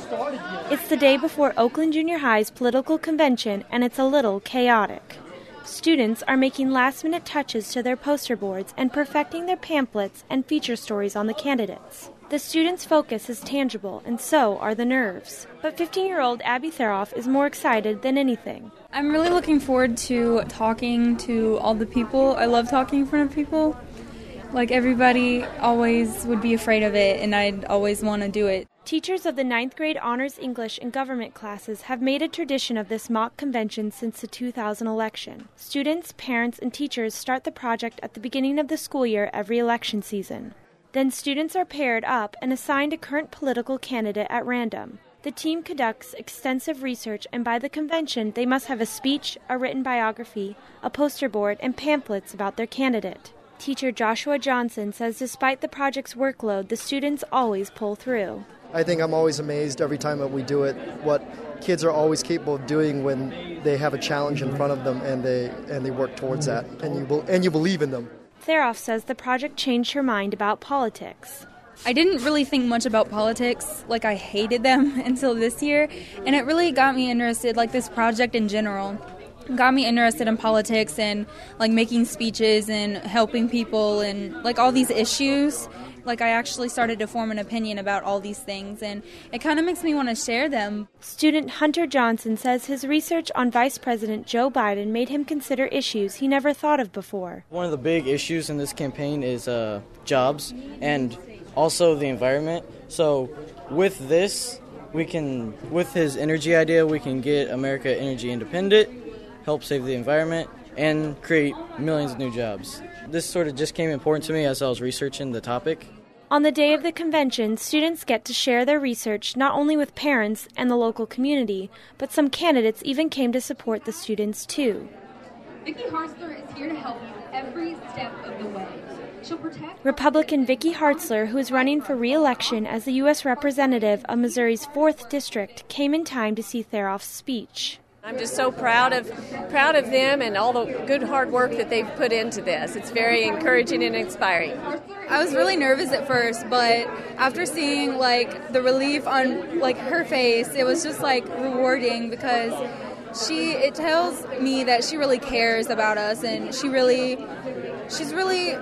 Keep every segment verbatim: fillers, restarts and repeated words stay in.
started yet. It's the day before Oakland Junior High's political convention, and it's a little chaotic. Students are making last-minute touches to their poster boards and perfecting their pamphlets and feature stories on the candidates. The students' focus is tangible, and so are the nerves. But fifteen-year-old Abby Theroff is more excited than anything. I'm really looking forward to talking to all the people. I love talking in front of people. Like, everybody always would be afraid of it, and I'd always want to do it. Teachers of the ninth grade honors English and government classes have made a tradition of this mock convention since the two thousand election. Students, parents, and teachers start the project at the beginning of the school year every election season. Then students are paired up and assigned a current political candidate at random. The team conducts extensive research, and by the convention, they must have a speech, a written biography, a poster board, and pamphlets about their candidate. Teacher Joshua Johnson says despite the project's workload, the students always pull through. I think I'm always amazed every time that we do it, what kids are always capable of doing when they have a challenge in front of them and they and they work towards that, and you be, and you believe in them. Theroff says the project changed her mind about politics. I didn't really think much about politics, like I hated them until this year, and it really got me interested, like this project in general, got me interested in politics and like making speeches and helping people and like all these issues. Like I actually started to form an opinion about all these things, and it kind of makes me want to share them. Student Hunter Johnson says his research on Vice President Joe Biden made him consider issues he never thought of before. One of the big issues in this campaign is uh, jobs and also the environment. So with this, we can, with his energy idea, we can get America energy independent, help save the environment, and create millions of new jobs. This sort of just came important to me as I was researching the topic. On the day of the convention, students get to share their research not only with parents and the local community, but some candidates even came to support the students too. Vicky Hartzler is here to help you every step of the way. She'll protect Republican Vicky Hartzler, who is running for re-election as the U S representative of Missouri's fourth District, came in time to see Theroff's speech. I'm just so proud of proud of them and all the good hard work that they've put into this. It's very encouraging and inspiring. I was really nervous at first, but after seeing like the relief on like her face, it was just like rewarding because she it tells me that she really cares about us, and she really she's really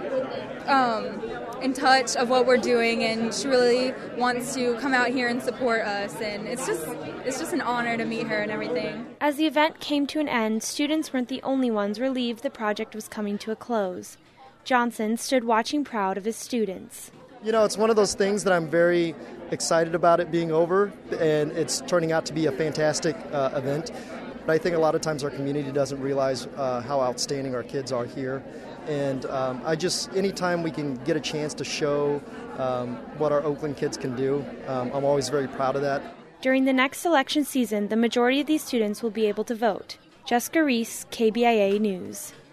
um in touch of what we're doing, and she really wants to come out here and support us, and it's just it's just an honor to meet her and everything. As the event came to an end, students weren't the only ones relieved the project was coming to a close. Johnson stood watching proud of his students. You know, it's one of those things that I'm very excited about it being over, and it's turning out to be a fantastic uh, event. But I think a lot of times our community doesn't realize uh, how outstanding our kids are here. And um, I just, anytime we can get a chance to show um, what our Oakland kids can do, um, I'm always very proud of that. During the next election season, the majority of these students will be able to vote. Jessica Reese, K B I A News.